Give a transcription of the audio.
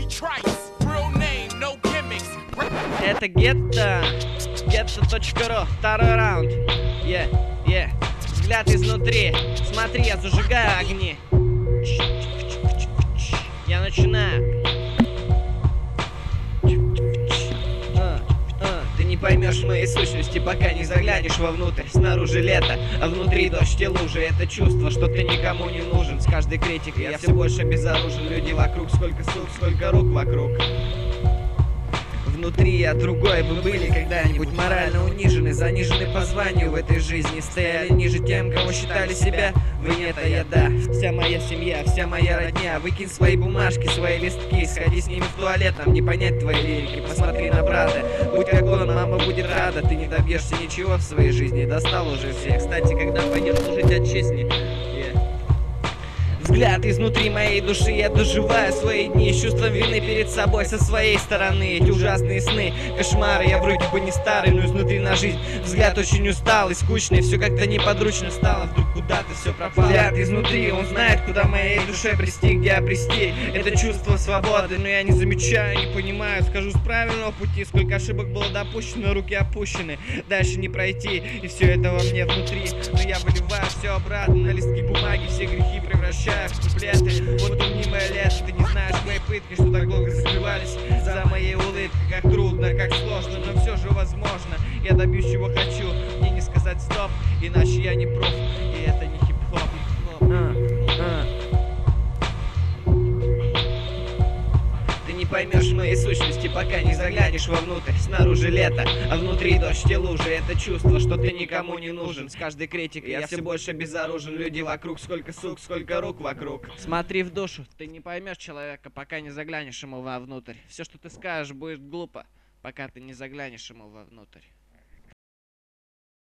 Это гетто, гетто.ру, второй раунд. Взгляд изнутри, смотри, я зажигаю огни. Я начинаю. Ты не поймешь моей сущности, пока не заглянешь вовнутрь. Снаружи лето, а внутри дождь и лужи. Это чувство, что ты никому не нужен. С каждой критикой я все больше безоружен. Люди вокруг, сколько сук, сколько рук вокруг. Внутри я другой. Вы были когда-нибудь морально унижены, занижены по званию в этой жизни, стояли ниже тем, кого считали себя? Вы нет, а я да. Вся моя семья, вся моя родня. Выкинь свои бумажки, свои листки, сходи с ними в туалет, нам не понять твои лирики. Посмотри на брата, будь как он, мама будет рада. Ты не добьешься ничего в своей жизни, достал уже всех. Кстати, когда пойдешь служить отчизне, взгляд изнутри моей души, я доживаю свои дни с чувством вины перед собой со своей стороны. Эти ужасные сны, кошмары, я вроде бы не старый, но изнутри на жизнь взгляд очень усталый, скучный, все как-то неподручно стало, вдруг куда-то все пропало. Взгляд изнутри, он знает, куда моей душе прийти, где обрести это чувство свободы, но я не замечаю, не понимаю, скажу с правильного пути, сколько ошибок было допущено, руки опущены, дальше не пройти, и все это во мне внутри, но я выливаю все обратно на листки бумаги, все грехи превращаю в куплеты. Вот мнимое лето, ты не знаешь мои пытки, что так долго закрывались за моей улыбкой. Как трудно, как сложно, но все же возможно. Я добьюсь чего хочу, мне не сказать стоп, иначе я не проф, и это не хип-хоп. Ты не поймешь моей сущности, пока не заглянешь вовнутрь. Снаружи лето, а внутри дождь и лужи. Это чувство, что ты никому не нужен. С каждой критикой я все больше безоружен. Люди вокруг, сколько сук, сколько рук вокруг. Смотри в душу, ты не поймешь человека, пока не заглянешь ему вовнутрь. Все, что ты скажешь, будет глупо, пока ты не заглянешь ему вовнутрь.